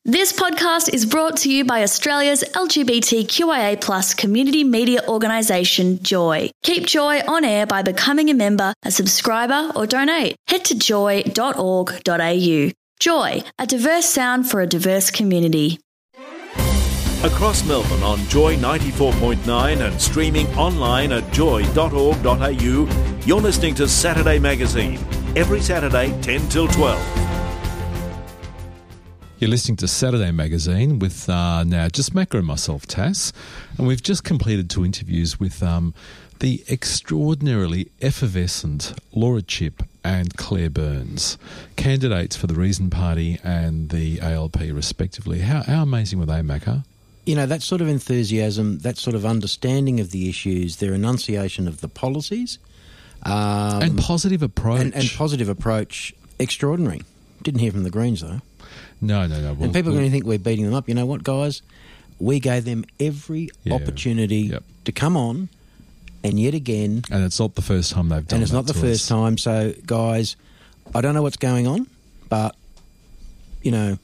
This podcast is brought to you by Australia's LGBTQIA+ community media organisation, Joy. Keep Joy on air by becoming a member, a subscriber or donate. Head to joy.org.au. Joy, a diverse sound for a diverse community. Across Melbourne on Joy 94.9 and streaming online at joy.org.au, you're listening to Saturday Magazine. Every Saturday, 10 till 12. You're listening to Saturday Magazine with now just Macca and myself, Tass, and we've just completed 2 interviews with the extraordinarily effervescent Laura Chipp and Claire Burns, candidates for the Reason Party and the ALP respectively. How amazing were they, Macca? You know, that sort of enthusiasm, that sort of understanding of the issues, their enunciation of the policies. And positive approach. And positive approach, extraordinary. Didn't hear from the Greens, though. No. And people are going to think we're beating them up. You know what, guys? We gave them every opportunity to come on, and yet again... And it's not the first time they've done that. And it's not the first time. So, guys, I don't know what's going on, but, you know...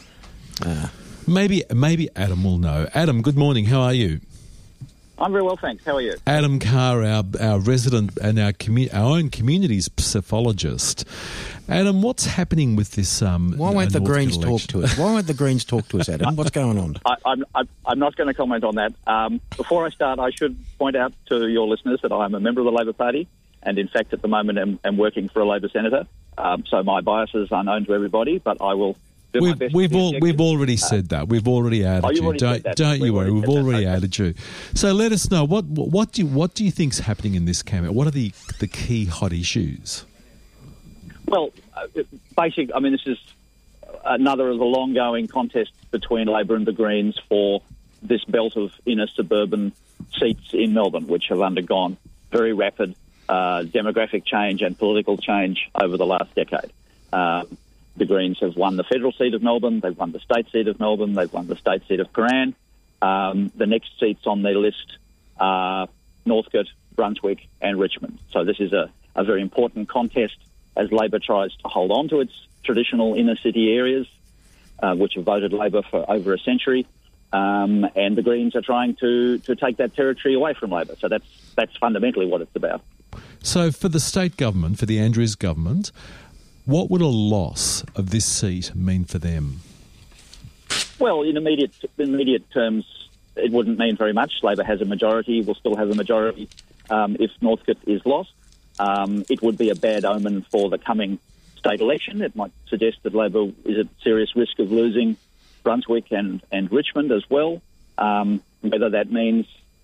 Maybe Adam will know. Adam, good morning. How are you? I'm very well, thanks. How are you? Adam Carr, our resident and our own community's psephologist. Adam, what's happening with this? Why won't the Greens talk to us? Why won't the Greens talk to us, Adam? What's going on? I'm not going to comment on that. Before I start, I should point out to your listeners that I'm a member of the Labor Party, and in fact, at the moment, am working for a Labor senator. So my biases are known to everybody, but I will. We've already said that. We've already added you. Don't you worry. We've already added you. So let us know what do you think's happening in this campaign? What are the key hot issues? Well, basically, I mean, this is another of the long-going contests between Labor and the Greens for this belt of inner suburban seats in Melbourne, which have undergone very rapid demographic change and political change over the last decade. The Greens have won the federal seat of Melbourne, they've won the state seat of Melbourne, they've won the state seat of Prahran. The next seats on their list are Northcote, Brunswick and Richmond. So this is a very important contest as Labor tries to hold on to its traditional inner city areas, which have voted Labor for over a century. And the Greens are trying to take that territory away from Labor. So that's fundamentally what it's about. So for the state government, for the Andrews government, what would a loss of this seat mean for them? Well, in immediate terms, it wouldn't mean very much. Labor has a majority, will still have a majority if Northcote is lost. It would be a bad omen for the coming state election. It might suggest that Labor is at serious risk of losing Brunswick and Richmond as well. Whether that means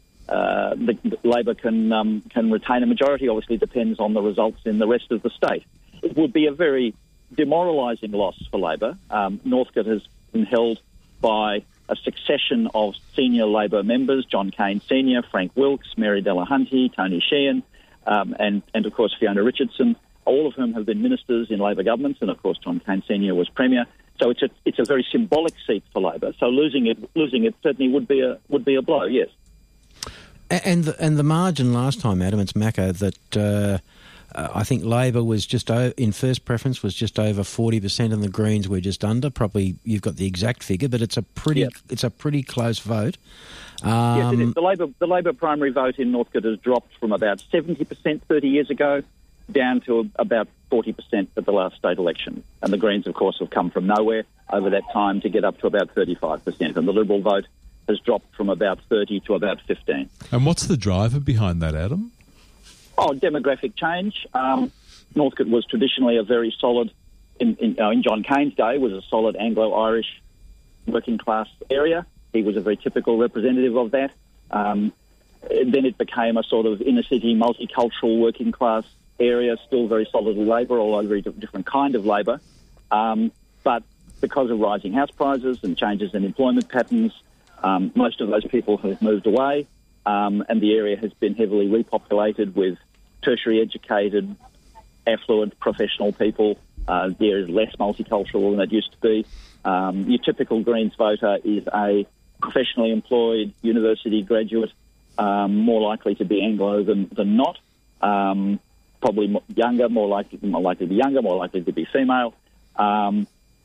Labor can retain a majority obviously depends on the results in the rest of the state. It would be a very demoralising loss for Labor. Northcote has been held by a succession of senior Labor members, John Cain Sr., Frank Wilkes, Mary Delahunty, Tony Sheehan, and of course Fiona Richardson, all of whom have been ministers in Labor governments, and of course John Cain Sr. was Premier. So it's a very symbolic seat for Labor. So losing it certainly would be a blow, yes. And the margin last time, Adam, it's Macca, that I think Labor was just in first preference was just over 40%, and the Greens were just under. Probably you've got the exact figure, but it's a pretty close vote. Yes, it is. The Labor primary vote in Northcote has dropped from about 70% 30 years ago down to about 40% at the last state election. And the Greens, of course, have come from nowhere over that time to get up to about 35%. And the Liberal vote has dropped from about 30 to about 15. And what's the driver behind that, Adam? Demographic change. Northcote was traditionally a very solid, in John Cain's day, was a solid Anglo-Irish working class area. He was a very typical representative of that. Then it became a sort of inner city, multicultural working class area, still very solidly Labor, although a very different kind of Labor. But because of rising house prices and changes in employment patterns, most of those people have moved away. And the area has been heavily repopulated with tertiary educated, affluent, professional people. The area is less multicultural than it used to be. Your typical Greens voter is a professionally employed university graduate, more likely to be Anglo than not. Probably younger, more likely to be younger, more likely to be female.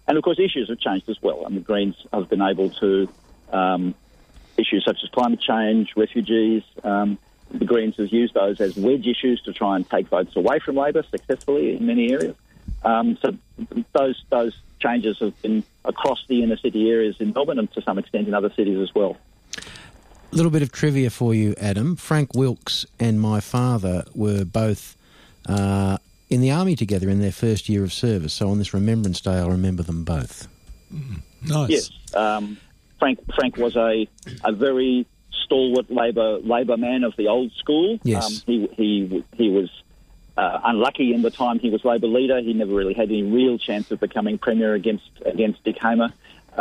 And, of course, issues have changed as well. And the Greens have been able to, issues such as climate change, refugees, the Greens have used those as wedge issues to try and take votes away from Labor successfully in many areas. So those changes have been across the inner city areas in Melbourne and to some extent in other cities as well. A little bit of trivia for you, Adam. Frank Wilkes and my father were both in the army together in their first year of service. So on this Remembrance Day, I'll remember them both. Nice. Yes. Frank was a very stalwart Labor man of the old school. Yes. He was unlucky in the time he was Labor leader. He never really had any real chance of becoming Premier against Dick Hamer.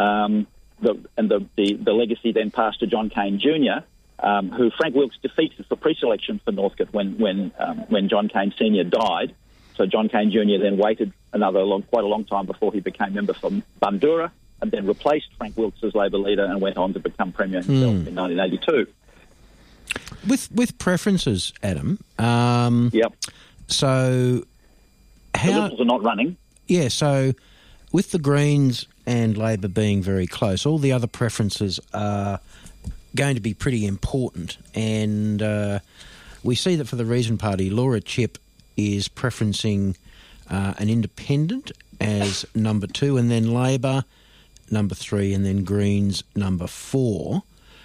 The legacy then passed to John Cain Jr., who Frank Wilkes defeated for pre-selection for Northcote when John Cain Sr. died. So John Cain Jr. then waited quite a long time before he became member for Bundoora, and then replaced Frank Wilkes as Labor leader and went on to become Premier himself in 1982. With preferences, Adam. Yep. So The Liberals are not running. Yeah, so with the Greens and Labor being very close, all the other preferences are going to be pretty important. And we see that for the Reason Party, Laura Chipp is preferencing an independent as number 2, and then Labor number 3, and then Greens number 4.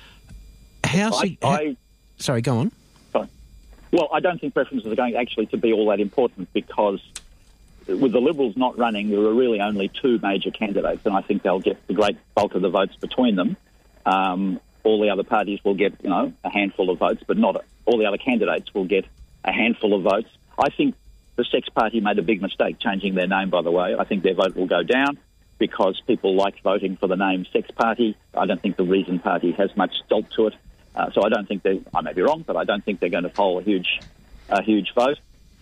Sorry, go on. Sorry. Well, I don't think preferences are going actually to be all that important, because with the Liberals not running, there are really only 2 major candidates, and I think they'll get the great bulk of the votes between them. All the other parties will get, a handful of votes, but not all the other candidates will get a handful of votes. I think the Sex Party made a big mistake changing their name, by the way. I think their vote will go down because people like voting for the name Sex Party. I don't think the Reason Party has much salt to it. So I don't think I may be wrong, but I don't think they're going to poll a huge vote.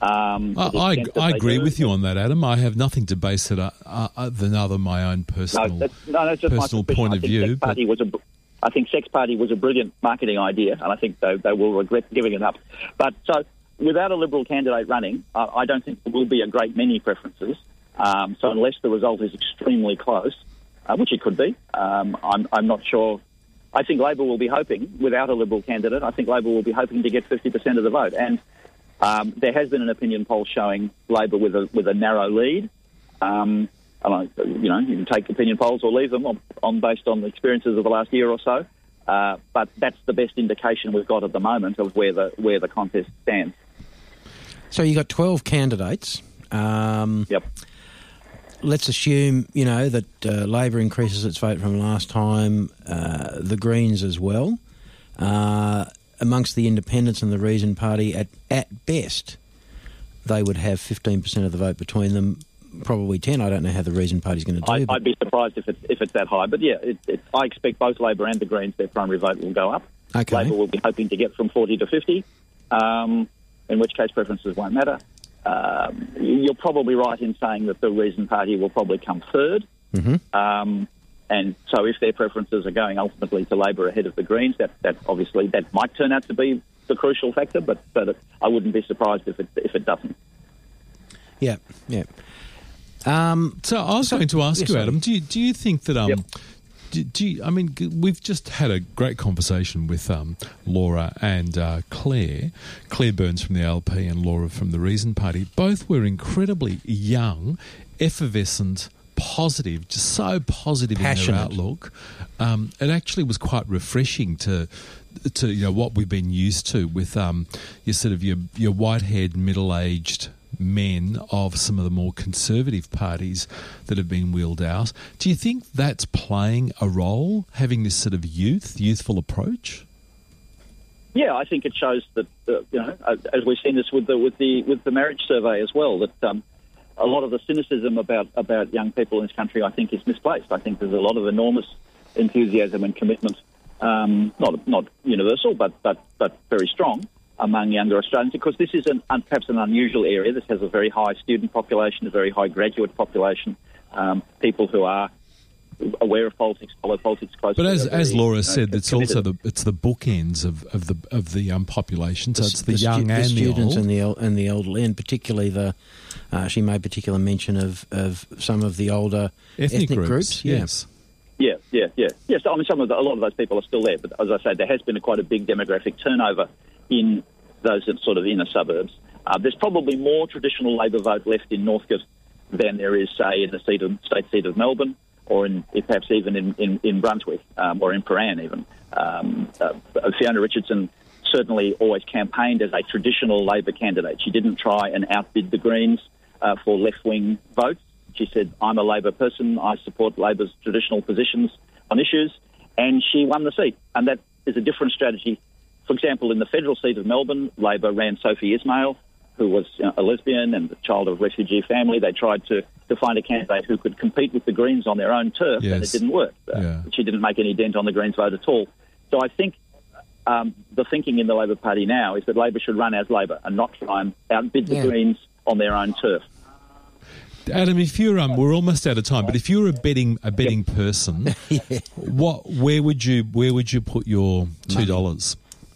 I agree with you on that, Adam. I have nothing to base it than other my own personal point of view. I think Sex Party was a brilliant marketing idea, and I think they will regret giving it up. But so without a Liberal candidate running, I don't think there will be a great many preferences. So unless the result is extremely close, which it could be, I'm not sure. I think Labor will be hoping, without a Liberal candidate, I think Labor will be hoping to get 50% of the vote. And there has been an opinion poll showing Labor with a narrow lead. You can take opinion polls or leave them based on the experiences of the last year or so. But that's the best indication we've got at the moment of where the contest stands. So you got 12 candidates. Yep. Let's assume, that Labor increases its vote from last time, the Greens as well. Amongst the Independents and the Reason Party, at best, they would have 15% of the vote between them, probably 10. I don't know how the Reason Party's going to do. I'd be surprised if it's that high. But, yeah, I expect both Labor and the Greens, their primary vote will go up. Okay. Labor will be hoping to get from 40 to 50, in which case preferences won't matter. You're probably right in saying that the Reason Party will probably come third. Mm-hmm. And so if their preferences are going ultimately to Labor ahead of the Greens, that obviously that might turn out to be the crucial factor, but I wouldn't be surprised if it doesn't. Yeah. So I was going to ask you, Adam, do you think that Yep. we've just had a great conversation with Laura and Claire Burns from the LP and Laura from the Reason Party. Both were incredibly young, effervescent, positive, just so positive passionate in their outlook. It actually was quite refreshing to what we've been used to with your white-haired, middle-aged men of some of the more conservative parties that have been wheeled out. Do you think that's playing a role, having this sort of youthful approach? Yeah, I think it shows that as we've seen this with the marriage survey as well, that a lot of the cynicism about young people in this country, I think, is misplaced. I think there's a lot of enormous enthusiasm and commitment, not universal, but very strong among younger Australians, because this is perhaps an unusual area. This has a very high student population, a very high graduate population, people who are aware of politics, follow politics closely. But as Laura said, it's also the bookends of the population. So it's the young and the students old. and the elderly, and particularly she made particular mention of some of the older ethnic groups. Yes. Yeah. Yes, I mean, a lot of those people are still there, but as I say, there has been quite a big demographic turnover in those sort of inner suburbs. There's probably more traditional Labor vote left in Northcote than there is, say, in the state seat of Melbourne, or perhaps even in Brunswick, or in Prahran even. Fiona Richardson certainly always campaigned as a traditional Labor candidate. She didn't try and outbid the Greens for left-wing votes. She said, I'm a Labor person, I support Labor's traditional positions on issues, and she won the seat. And that is a different strategy. For example, in the federal seat of Melbourne, Labor ran Sophie Ismail, who was a lesbian and the child of a refugee family. They tried to find a candidate who could compete with the Greens on their own turf, and it didn't work. She didn't make any dent on the Greens vote at all. So I think the thinking in the Labor Party now is that Labor should run as Labor and not try and outbid the Greens on their own turf. Adam, if you're we're almost out of time, but if you're a betting person, where would you put your $2?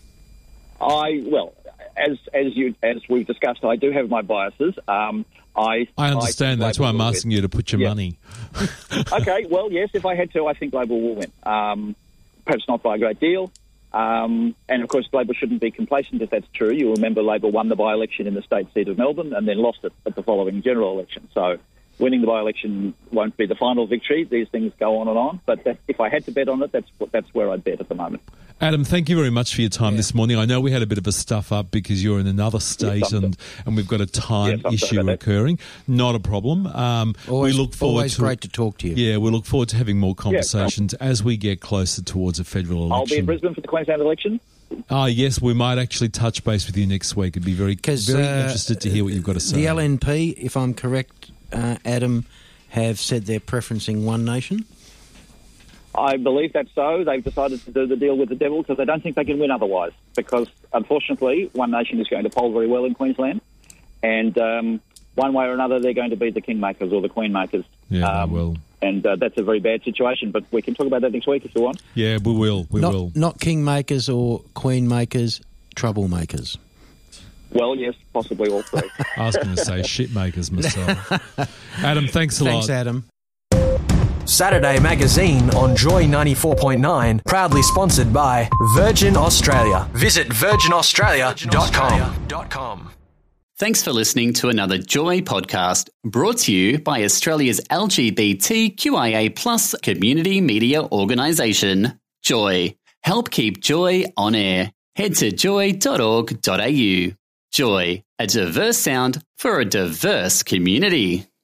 As we've discussed, I do have my biases. I understand. That's why I'm asking you to put your money. Okay. Well, yes. If I had to, I think Labor will win. Perhaps not by a great deal. And of course, Labor shouldn't be complacent if that's true. You remember Labor won the by-election in the state seat of Melbourne and then lost it at the following general election. So winning the by-election won't be the final victory. These things go on and on. But if I had to bet on it, that's where I'd bet at the moment. Adam, thank you very much for your time this morning. I know we had a bit of a stuff up because you're in another state and we've got a time issue occurring. Not a problem. We look forward great to talk to you. Yeah, we look forward to having more conversations as we get closer towards a federal election. I'll be in Brisbane for the Queensland election. Yes, we might actually touch base with you next week. I'd be very interested to hear what you've got to say. The LNP, if I'm correct, Adam, have said they're preferencing One Nation. I believe that's so. They've decided to do the deal with the devil because they don't think they can win otherwise. Because, unfortunately, One Nation is going to poll very well in Queensland. And one way or another, they're going to be the kingmakers or the queenmakers. Yeah, they will. And that's a very bad situation. But we can talk about that next week if you want. Yeah, we will. We will. Not kingmakers or queenmakers, troublemakers. Well, yes, possibly all three. I was going to say shitmakers myself. Adam, thanks a lot. Thanks, Adam. Saturday Magazine on Joy 94.9, proudly sponsored by Virgin Australia. Visit virginaustralia.com. Thanks for listening to another Joy podcast brought to you by Australia's LGBTQIA+ community media organisation, Joy. Help keep Joy on air. Head to joy.org.au. Joy, a diverse sound for a diverse community.